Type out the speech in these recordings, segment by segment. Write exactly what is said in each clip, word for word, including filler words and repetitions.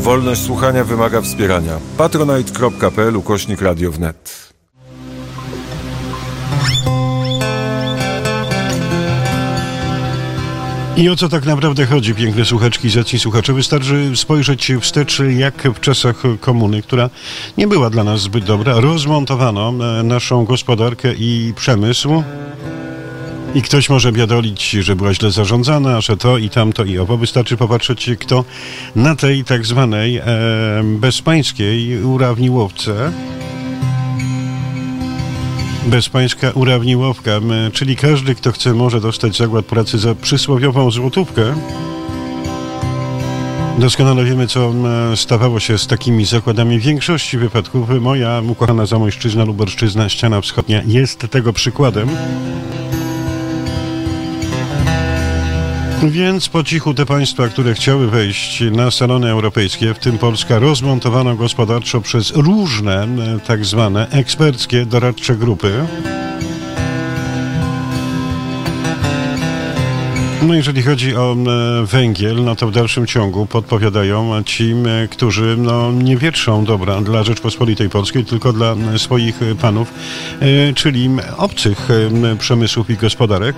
Wolność słuchania wymaga wspierania. patronite.pl ukośnik radio wnet. I o co tak naprawdę chodzi, piękne słuchaczki, zacni słuchacze? Wystarczy spojrzeć wstecz, jak w czasach komuny, która nie była dla nas zbyt dobra, rozmontowano naszą gospodarkę i przemysł. I ktoś może biadolić, że była źle zarządzana, że to i tamto i owo. Wystarczy popatrzeć, kto na tej tak zwanej e, bezpańskiej urawniłowce, bezpańska urawniłowka, czyli każdy, kto chce, może dostać zakład pracy za przysłowiową złotówkę. Doskonale wiemy, co stawało się z takimi zakładami w większości wypadków. Moja ukochana Zamojszczyzna, Lubelszczyzna, ściana wschodnia jest tego przykładem. Więc po cichu te państwa, które chciały wejść na salony europejskie, w tym Polska, rozmontowano gospodarczo przez różne tak zwane eksperckie doradcze grupy. No jeżeli chodzi o e, węgiel, no to w dalszym ciągu podpowiadają ci, e, którzy no, nie wietrzą dobra dla Rzeczpospolitej Polskiej, tylko dla e, swoich panów, e, czyli obcych e, przemysłów i gospodarek.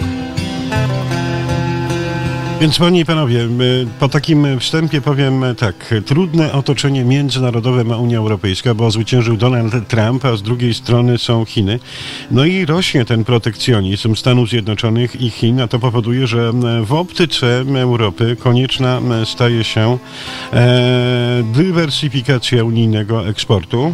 Więc panie i panowie, po takim wstępie powiem tak, trudne otoczenie międzynarodowe ma Unia Europejska, bo zwyciężył Donald Trump, a z drugiej strony są Chiny. No i rośnie ten protekcjonizm Stanów Zjednoczonych i Chin, a to powoduje, że w optyce Europy konieczna staje się e, dywersyfikacja unijnego eksportu.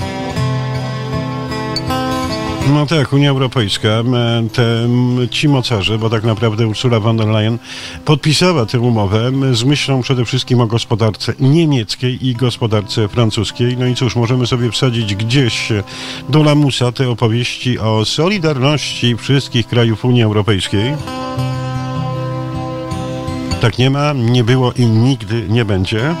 No tak, Unia Europejska, te, ci mocarze, bo tak naprawdę Ursula von der Leyen podpisała tę umowę z myślą przede wszystkim o gospodarce niemieckiej i gospodarce francuskiej. No i cóż, możemy sobie wsadzić gdzieś do lamusa te opowieści o solidarności wszystkich krajów Unii Europejskiej. Tak nie ma, nie było i nigdy nie będzie.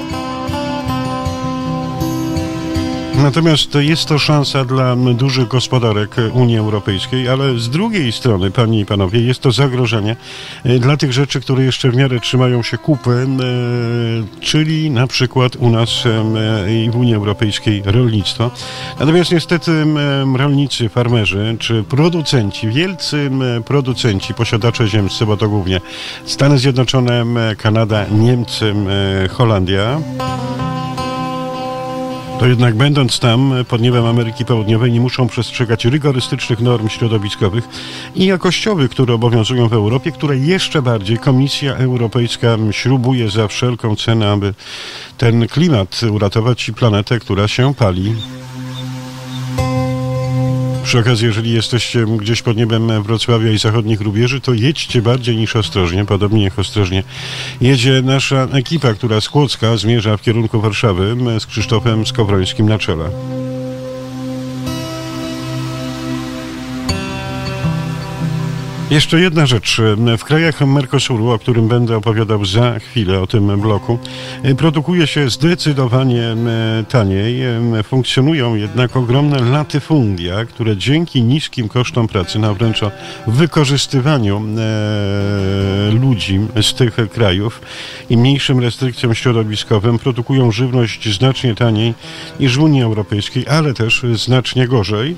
Natomiast jest to szansa dla dużych gospodarek Unii Europejskiej, ale z drugiej strony, panie i panowie, jest to zagrożenie dla tych rzeczy, które jeszcze w miarę trzymają się kupy, czyli na przykład u nas i w Unii Europejskiej rolnictwo. Natomiast niestety rolnicy, farmerzy czy producenci, wielcy producenci, posiadacze ziemscy, bo to głównie Stany Zjednoczone, Kanada, Niemcy, Holandia, to jednak będąc tam pod niebem Ameryki Południowej nie muszą przestrzegać rygorystycznych norm środowiskowych i jakościowych, które obowiązują w Europie, które jeszcze bardziej Komisja Europejska śrubuje za wszelką cenę, aby ten klimat uratować i planetę, która się pali. Przy okazji, jeżeli jesteście gdzieś pod niebem Wrocławia i zachodnich rubieży, to jedźcie bardziej niż ostrożnie, podobnie jak ostrożnie jedzie nasza ekipa, która z Kłodzka zmierza w kierunku Warszawy z Krzysztofem Skowrońskim na czele. Jeszcze jedna rzecz. W krajach Mercosuru, o którym będę opowiadał za chwilę, o tym bloku, produkuje się zdecydowanie taniej. Funkcjonują jednak ogromne latyfundia, które dzięki niskim kosztom pracy, no wręcz o wykorzystywaniu ludzi z tych krajów i mniejszym restrykcjom środowiskowym produkują żywność znacznie taniej niż w Unii Europejskiej, ale też znacznie gorzej.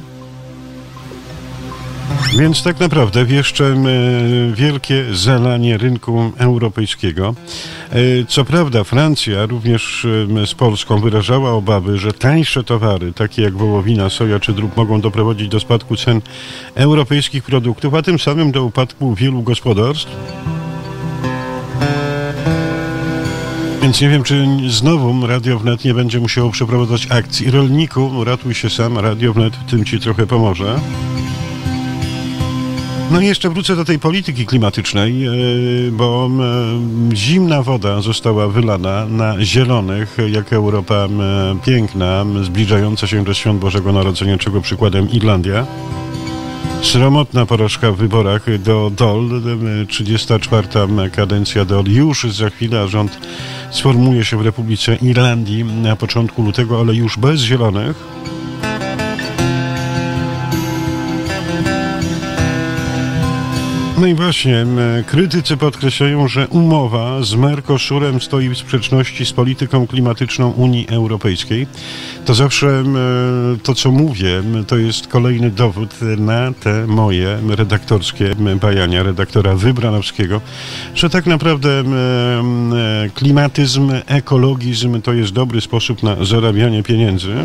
Więc tak naprawdę wieszczę wielkie zalanie rynku europejskiego. Co prawda Francja również z Polską wyrażała obawy, że tańsze towary, takie jak wołowina, soja czy drób, mogą doprowadzić do spadku cen europejskich produktów, a tym samym do upadku wielu gospodarstw. Więc nie wiem, czy znowu Radio Wnet nie będzie musiało przeprowadzać akcji rolniku, ratuj się sam, Radio Wnet w tym ci trochę pomoże. No i jeszcze wrócę do tej polityki klimatycznej, bo zimna woda została wylana na zielonych, jak Europa piękna, zbliżająca się do świąt Bożego Narodzenia, czego przykładem Irlandia. Sromotna porażka w wyborach do D O L, trzydziesta czwarta kadencja D O L już za chwilę, a rząd sformuje się w Republice Irlandii na początku lutego, ale już bez zielonych. No i właśnie, krytycy podkreślają, że umowa z Mercosurem stoi w sprzeczności z polityką klimatyczną Unii Europejskiej. To zawsze to, co mówię, to jest kolejny dowód na te moje redaktorskie bajania redaktora Wybranowskiego, że tak naprawdę klimatyzm, ekologizm to jest dobry sposób na zarabianie pieniędzy.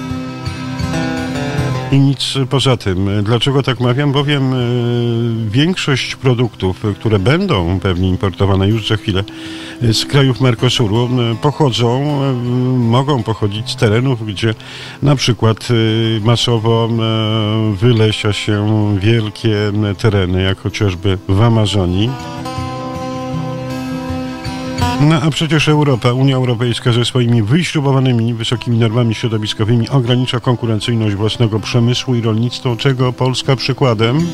I nic poza tym. Dlaczego tak mawiam? Bowiem y, większość produktów, które będą pewnie importowane już za chwilę z krajów Mercosuru, y, pochodzą, y, mogą pochodzić z terenów, gdzie na przykład y, masowo y, wylesia się wielkie tereny, jak chociażby w Amazonii. No a przecież Europa, Unia Europejska ze swoimi wyśrubowanymi wysokimi normami środowiskowymi ogranicza konkurencyjność własnego przemysłu i rolnictwa, czego Polska przykładem.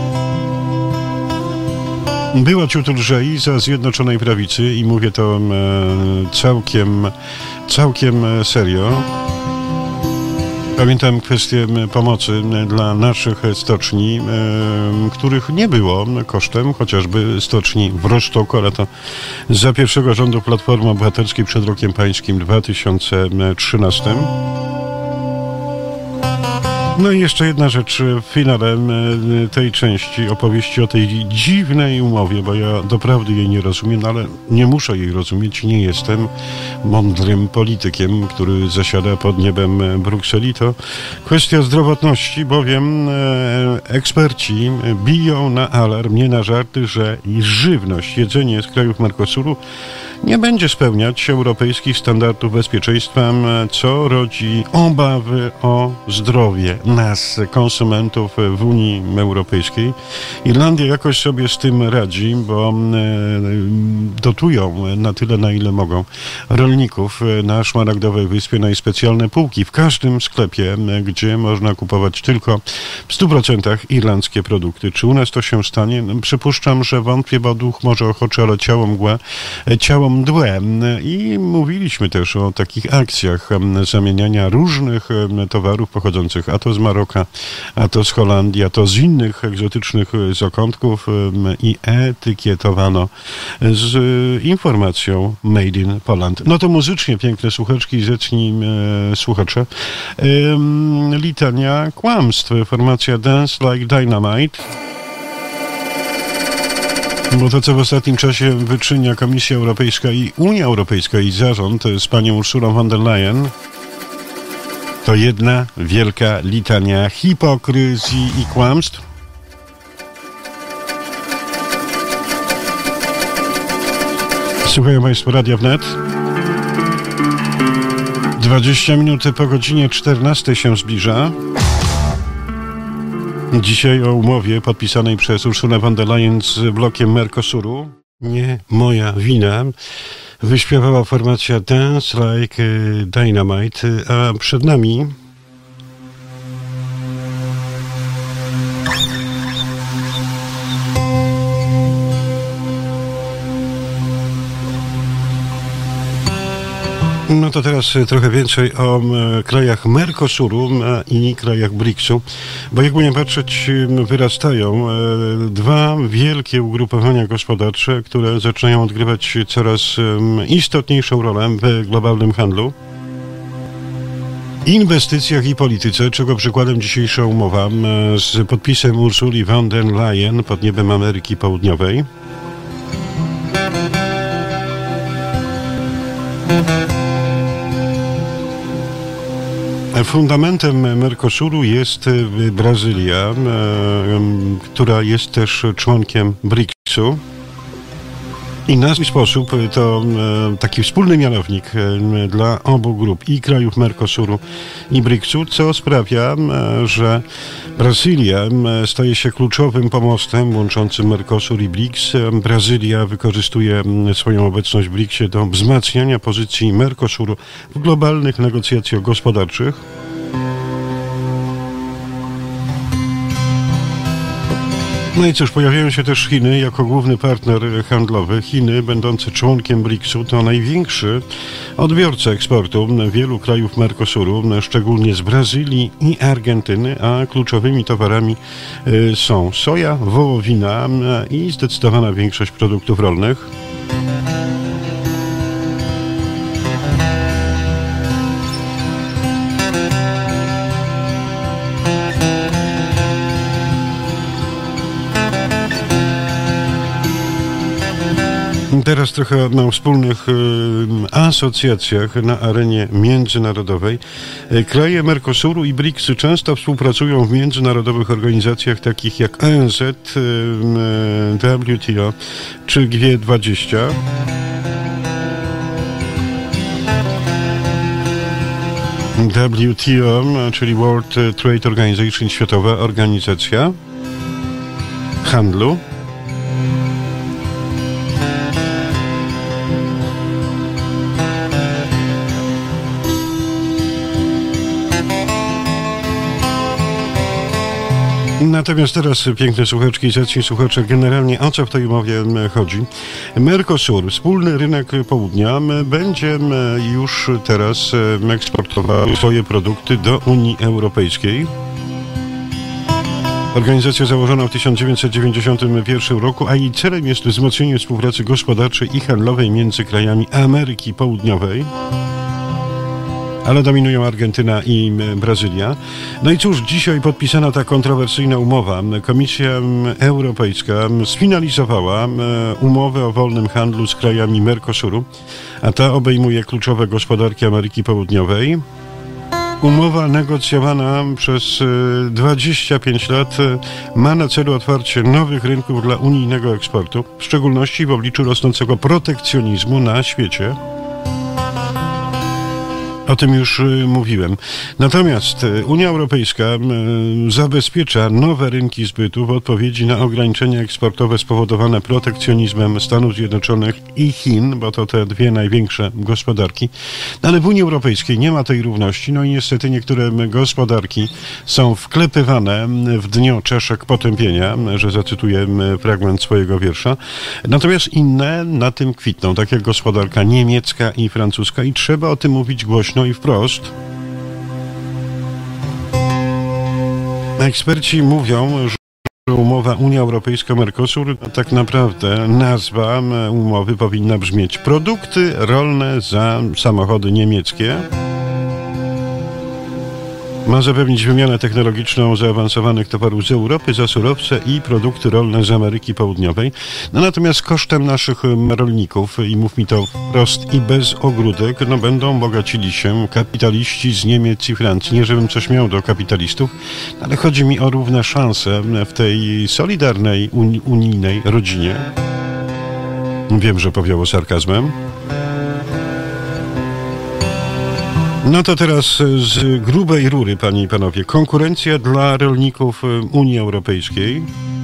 Była ciut lżej za Zjednoczonej Prawicy i mówię to e, całkiem, całkiem serio. Pamiętam kwestię pomocy dla naszych stoczni, których nie było kosztem chociażby stoczni w Rostoku, ale to za pierwszego rządu Platformy Obywatelskiej przed rokiem pańskim dwa tysiące trzynastym. No i jeszcze jedna rzecz w finale tej części opowieści o tej dziwnej umowie, bo ja doprawdy jej nie rozumiem, ale nie muszę jej rozumieć, nie jestem mądrym politykiem, który zasiada pod niebem Brukseli. To kwestia zdrowotności, bowiem eksperci biją na alarm, nie na żarty, że żywność, jedzenie z krajów Mercosuru nie będzie spełniać europejskich standardów bezpieczeństwa, co rodzi obawy o zdrowie nas, konsumentów w Unii Europejskiej. Irlandia jakoś sobie z tym radzi, bo dotują na tyle, na ile mogą rolników na Szmaragdowej Wyspie na specjalne półki w każdym sklepie, gdzie można kupować tylko w stu procentach irlandzkie produkty. Czy u nas to się stanie? Przypuszczam, że wątpię, bo duch może ochoczy, ale ciało mgłę, ciało mdłe. I mówiliśmy też o takich akcjach zamieniania różnych towarów pochodzących a to z Maroka, a to z Holandii, a to z innych egzotycznych zakątków i etykietowano z informacją Made in Poland. No to muzycznie piękne słuchaczki, zacznij e, słuchacze. E, litania kłamstw. Formacja Dance Like Dynamite. Bo to, co w ostatnim czasie wyczynia Komisja Europejska i Unia Europejska i zarząd z panią Ursulą von der Leyen, to jedna wielka litania hipokryzji i kłamstw. Słuchają państwo Radia Wnet. dwadzieścia minut po godzinie czternastej się zbliża. Dzisiaj o umowie podpisanej przez Ursulę von der Leyen z blokiem Mercosuru. Nie moja wina. Wyśpiewała formacja Dance Like Dynamite, a przed nami no to teraz trochę więcej o e, krajach Mercosuru e, i krajach briksu, bo jakby nie patrzeć, wyrastają e, dwa wielkie ugrupowania gospodarcze, które zaczynają odgrywać coraz e, istotniejszą rolę w globalnym handlu, inwestycjach i polityce, czego przykładem dzisiejsza umowa e, z podpisem Ursuli von der Leyen pod niebem Ameryki Południowej. Fundamentem Mercosuru jest Brazylia, która jest też członkiem briksu. I na swój sposób to taki wspólny mianownik dla obu grup, i krajów Mercosuru, i briksu, co sprawia, że Brazylia staje się kluczowym pomostem łączącym Mercosur i briks. Brazylia wykorzystuje swoją obecność w briksie do wzmacniania pozycji Mercosuru w globalnych negocjacjach gospodarczych. No i cóż, pojawiają się też Chiny jako główny partner handlowy. Chiny, będące członkiem briksu, to największy odbiorca eksportu wielu krajów Mercosuru, szczególnie z Brazylii i Argentyny, a kluczowymi towarami są soja, wołowina i zdecydowana większość produktów rolnych. Teraz trochę o wspólnych y, asocjacjach na arenie międzynarodowej. Kraje Mercosuru i briksu często współpracują w międzynarodowych organizacjach takich jak O N Z, y, y, W T O czy G dwadzieścia. W T O, czyli World Trade Organization, Światowa Organizacja Handlu. Natomiast teraz, piękne słuchaczki i zacni słuchacze, generalnie o co w tej umowie chodzi? Mercosur, wspólny rynek południa, będzie już teraz eksportował swoje produkty do Unii Europejskiej. Organizacja założona w tysiąc dziewięćset dziewięćdziesiątym pierwszym roku, a jej celem jest wzmocnienie współpracy gospodarczej i handlowej między krajami Ameryki Południowej. Ale dominują Argentyna i Brazylia. No i cóż, dzisiaj podpisana ta kontrowersyjna umowa. Komisja Europejska sfinalizowała umowę o wolnym handlu z krajami Mercosuru, a ta obejmuje kluczowe gospodarki Ameryki Południowej. Umowa negocjowana przez dwadzieścia pięć lat ma na celu otwarcie nowych rynków dla unijnego eksportu, w szczególności w obliczu rosnącego protekcjonizmu na świecie. O tym już mówiłem. Natomiast Unia Europejska zabezpiecza nowe rynki zbytu w odpowiedzi na ograniczenia eksportowe spowodowane protekcjonizmem Stanów Zjednoczonych i Chin, bo to te dwie największe gospodarki. Ale w Unii Europejskiej nie ma tej równości, no i niestety niektóre gospodarki są wklepywane w dno czaszek potępienia, że zacytuję fragment swojego wiersza. Natomiast inne na tym kwitną, tak jak gospodarka niemiecka i francuska, i trzeba o tym mówić głośno i wprost. Eksperci mówią, że umowa Unia Europejska-Mercosur, tak naprawdę nazwa umowy powinna brzmieć: produkty rolne za samochody niemieckie. Ma zapewnić wymianę technologiczną zaawansowanych towarów z Europy za surowce i produkty rolne z Ameryki Południowej. No natomiast kosztem naszych rolników, i mów mi to wprost i bez ogródek, no będą bogacili się kapitaliści z Niemiec i Francji. Nie żebym coś miał do kapitalistów, ale chodzi mi o równe szanse w tej solidarnej, uni- unijnej rodzinie. Wiem, że powiało sarkazmem. No to teraz z grubej rury, panie i panowie. Konkurencja dla rolników Unii Europejskiej.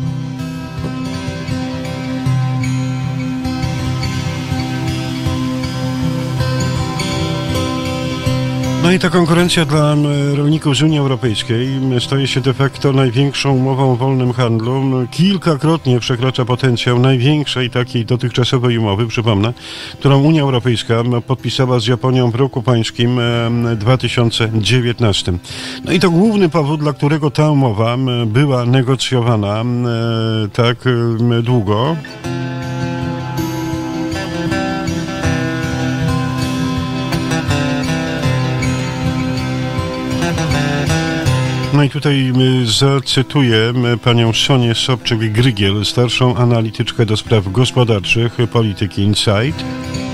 No i ta konkurencja dla rolników z Unii Europejskiej staje się de facto największą umową o wolnym handlu. Kilkakrotnie przekracza potencjał największej takiej dotychczasowej umowy, przypomnę, którą Unia Europejska podpisała z Japonią w roku pańskim dwa tysiące dziewiętnastym. No i to główny powód, dla którego ta umowa była negocjowana tak długo. No i tutaj zacytuję panią Sonię Sobczyk-Grygiel, starszą analityczkę do spraw gospodarczych Polityki Insight.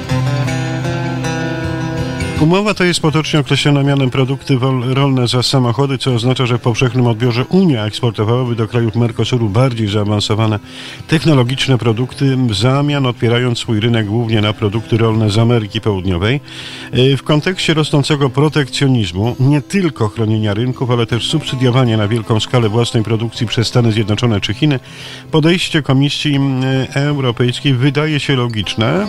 Umowa ta jest potocznie określona mianem produkty rolne za samochody, co oznacza, że w powszechnym odbiorze Unia eksportowałaby do krajów Mercosuru bardziej zaawansowane technologiczne produkty, w zamian otwierając swój rynek głównie na produkty rolne z Ameryki Południowej. W kontekście rosnącego protekcjonizmu, nie tylko chronienia rynków, ale też subsydiowania na wielką skalę własnej produkcji przez Stany Zjednoczone czy Chiny, podejście Komisji Europejskiej wydaje się logiczne.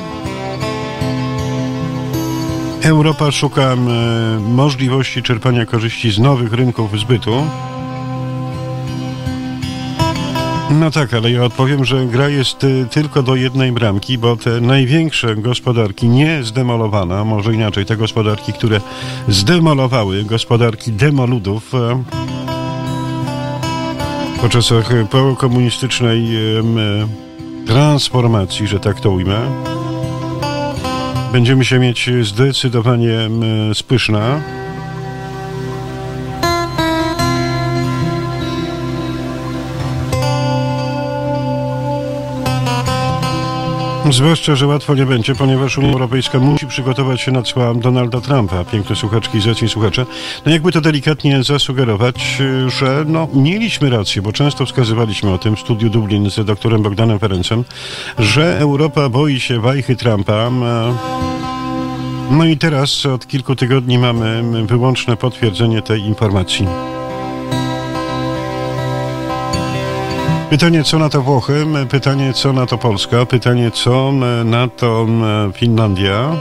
Europa szuka możliwości czerpania korzyści z nowych rynków zbytu. No tak, ale ja odpowiem, że gra jest y, tylko do jednej bramki, bo te największe gospodarki nie zdemolowane, może inaczej, te gospodarki, które zdemolowały, gospodarki demoludów, y, po czasach pokomunistycznej y, y, transformacji, że tak to ujmę, będziemy się mieć zdecydowanie y, spyszna. Zwłaszcza, że łatwo nie będzie, ponieważ Unia Europejska musi przygotować się na cła Donalda Trumpa. Piękne słuchaczki i zacni słuchacze. No jakby to delikatnie zasugerować, że no mieliśmy rację, bo często wskazywaliśmy o tym w studiu Dublin z doktorem Bogdanem Ferencem, że Europa boi się wajchy Trumpa. No i teraz od kilku tygodni mamy wyłączne potwierdzenie tej informacji. Pytanie, co na to Włochy, pytanie, co na to Polska, pytanie, co na to Finlandia.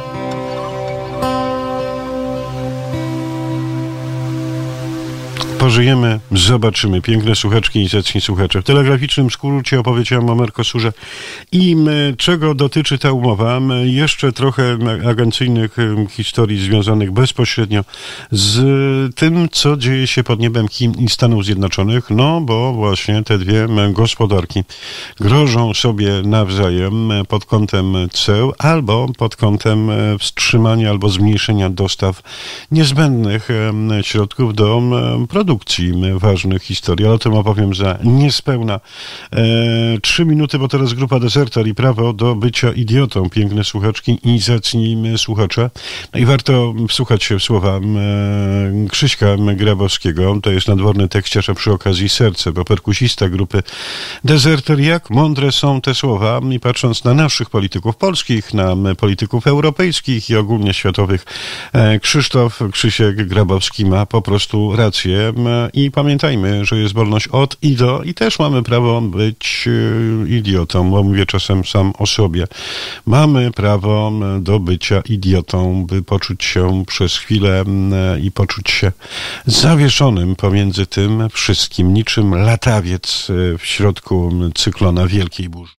Pożyjemy, zobaczymy. Piękne słuchaczki i zacni słuchacze. W telegraficznym skrócie opowiedziałem o Mercosurze i czego dotyczy ta umowa. Jeszcze trochę agencyjnych historii związanych bezpośrednio z tym, co dzieje się pod niebem Chin i Stanów Zjednoczonych, no bo właśnie te dwie gospodarki grożą sobie nawzajem pod kątem ceł albo pod kątem wstrzymania albo zmniejszenia dostaw niezbędnych środków do produkcji ważnych historii, ale o tym opowiem za niespełna e, trzy minuty, bo teraz grupa Deserter i prawo do bycia idiotą. Piękne słuchaczki i zacni słuchacze. No i warto wsłuchać się w słowa e, Krzyśka Grabowskiego. To jest nadworny tekściarz, a przy okazji serce, bo perkusista grupy Deserter. Jak mądre są te słowa i patrząc na naszych polityków polskich, na polityków europejskich i ogólnie światowych, e, Krzysztof Krzysiek Grabowski ma po prostu rację. I pamiętajmy, że jest wolność od i do i też mamy prawo być idiotą, bo mówię czasem sam o sobie. Mamy prawo do bycia idiotą, by poczuć się przez chwilę i poczuć się zawieszonym pomiędzy tym wszystkim, niczym latawiec w środku cyklona wielkiej burzy.